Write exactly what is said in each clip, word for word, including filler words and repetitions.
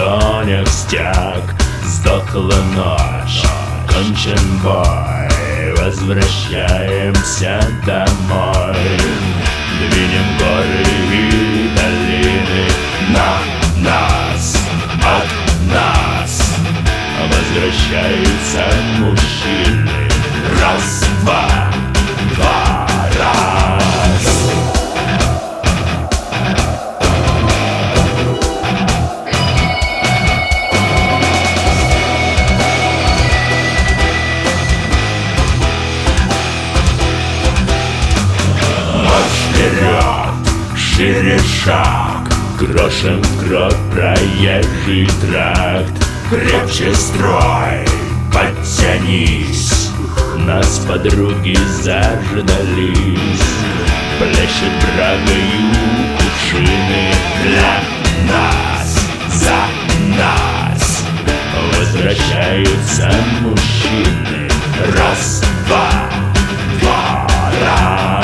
что ништяк. Сдохла ночь, кончен бой, возвращаемся домой. Двинем горы и долины, на нас, от нас возвращаются мужчины. Раз, два, два, раз. Вперед, шире шаг, крошем в кровь проезжий тракт. Крепче строй, подтянись, нас подруги заждались. Плещет брагою кувшины для нас, за нас возвращаются мужчины. Раз, два, два, раз.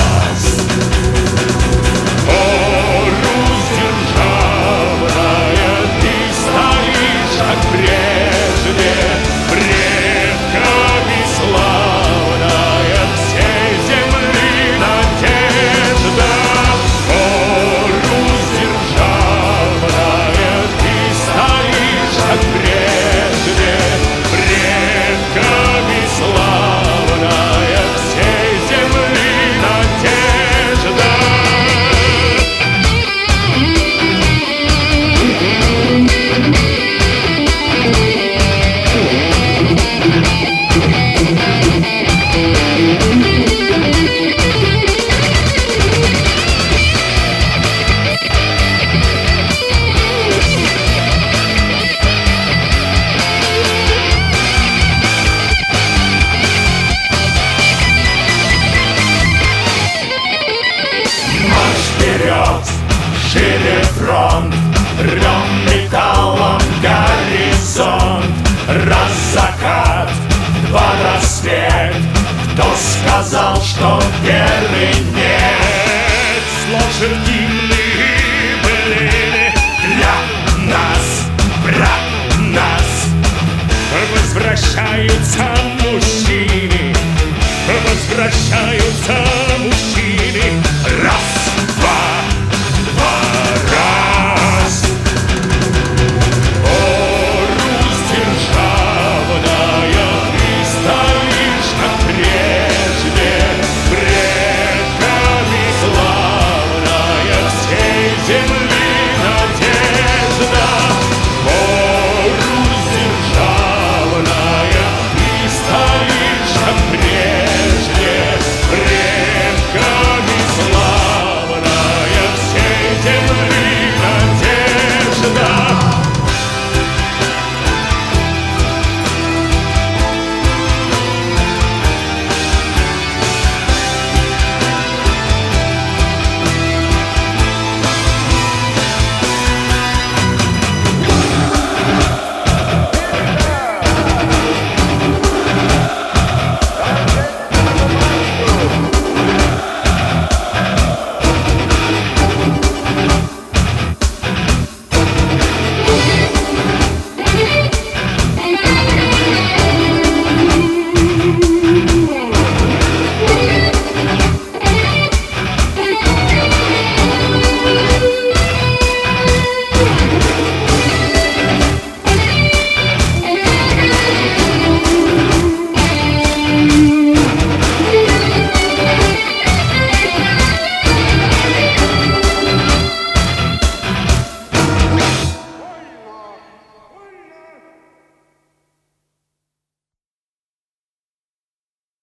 Шире фронт, рвем металлом горизонт. Раз закат, два рассвет. Кто сказал, что первый нет? Сложим гимны и былины для нас, брат, нас. Возвращаются мужчины, возвращаются